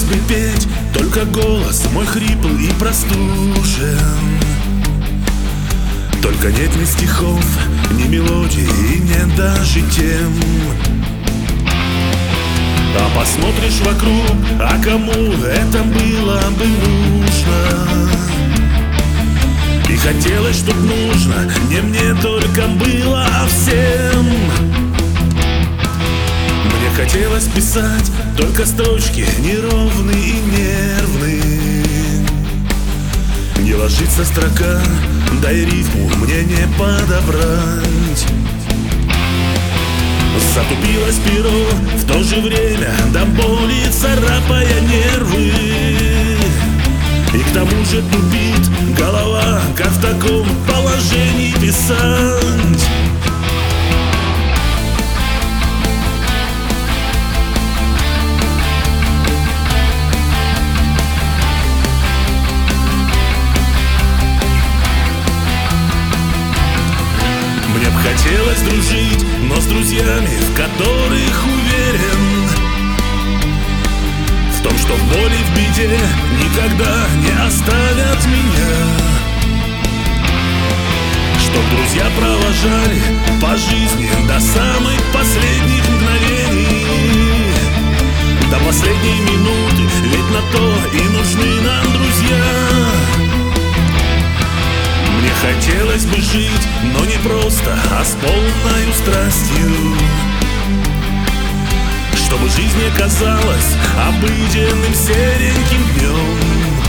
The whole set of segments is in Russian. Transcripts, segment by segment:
бы петь, только голос мой хриплый и простужен. Только нет ни стихов, ни мелодий, и нет даже тем. А посмотришь вокруг, а кому это было бы нужно? И хотелось, чтоб нужно не мне только было, а всем. Мне хотелось писать только строчки неровные и нервные. Не ложится строка, да и рифму мне не подобрать. Затупилось перо в то же время, до боли царапая нервы. И к тому же тупит голова, как в таком положении писать. Мне б хотелось дружить, но с друзьями, в которых уверен, в том, что в боли, в беде никогда не оставят меня. Чтоб друзья провожали по жизни до самых последних мгновений, до последней минуты, ведь на то и нужны нам друзья. Мне хотелось бы жить, но не просто, а с полною страстью, чтобы жизнь не казалась обыденным сереньким днем,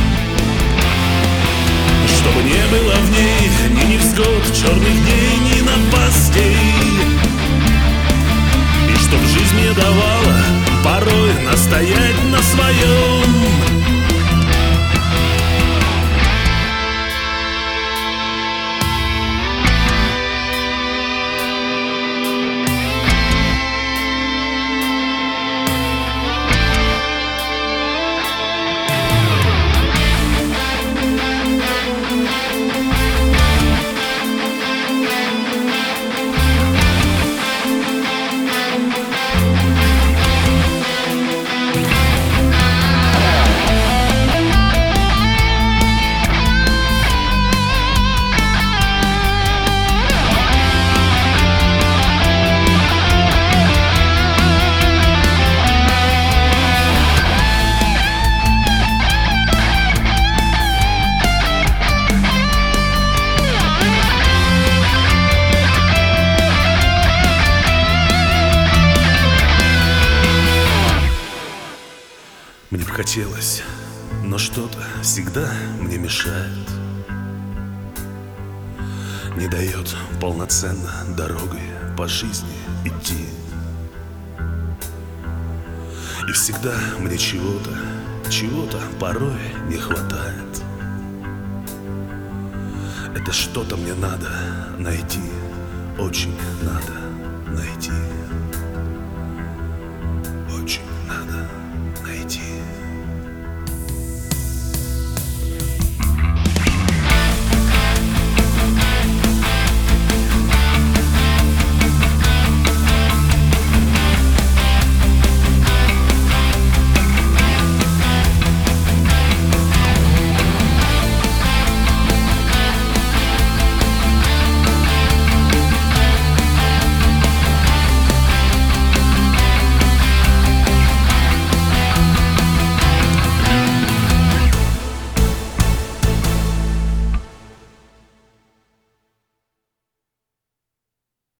чтобы не было в ней ни невзгод, черных дней, ни напастей, и чтоб жизнь мне давала порой настоять на своем. Мне бы хотелось, но что-то всегда мне мешает, не дает полноценно дорогой по жизни идти. И всегда мне чего-то порой не хватает. Это что-то мне надо найти, очень надо найти.